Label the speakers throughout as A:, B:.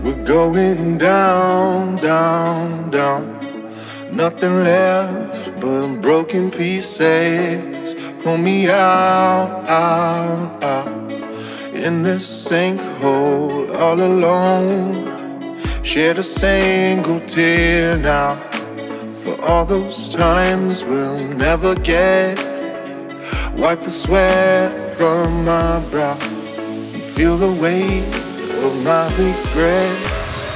A: We're going down, down, down. Nothing left but broken pieces. Pull me out, out, out. In this sinkhole all alone. Shed a single tear now. For all those times we'll never get. Wipe the sweat from my brow and feel the weight of my regrets.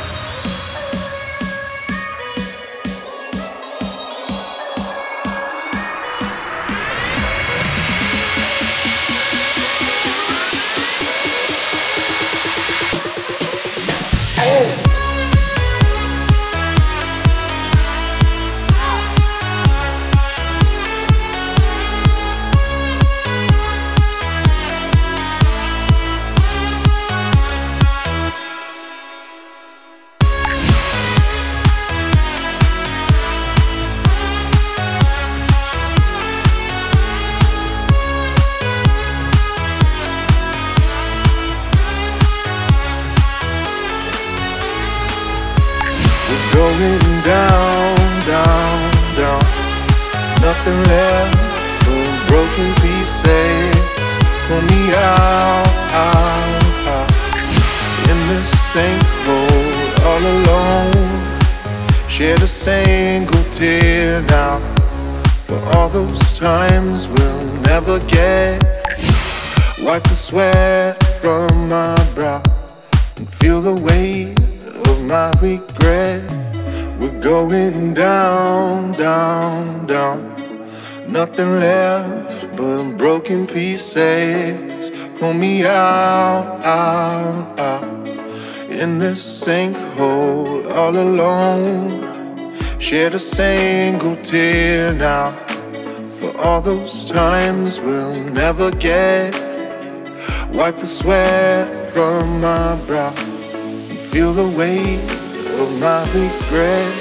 A: Going down, down, down. Nothing left but broken pieces. Pull me out, out, out. In this sinkhole all alone. Shed a single tear now. For all those times we'll never get. Wipe the sweat from my brow and feel the weight of my regret. We're going down, down, down. Nothing left but broken pieces. Pull me out, out, out. In this sinkhole all alone. Shed a single tear now. For all those times we'll never get. Wipe the sweat from my brow and feel the weight of my regrets.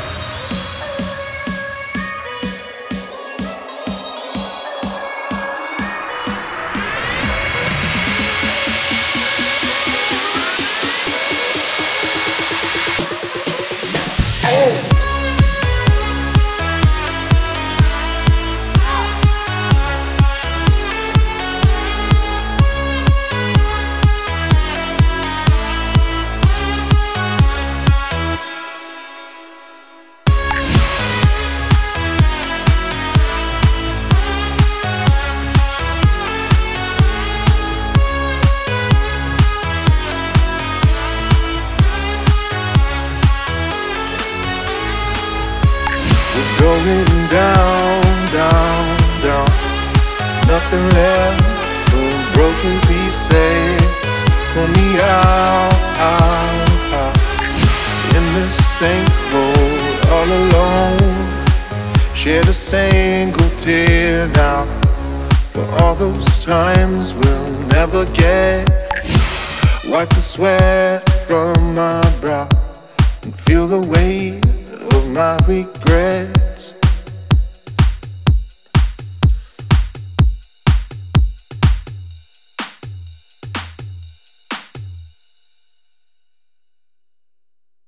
A: Going down, down, down. Nothing left but broken pieces. Pull me out, out, out. In this sinkhole all alone. Shed a single tear now. For all those times we'll never get. Wipe the sweat from my brow and feel the weight of my regrets.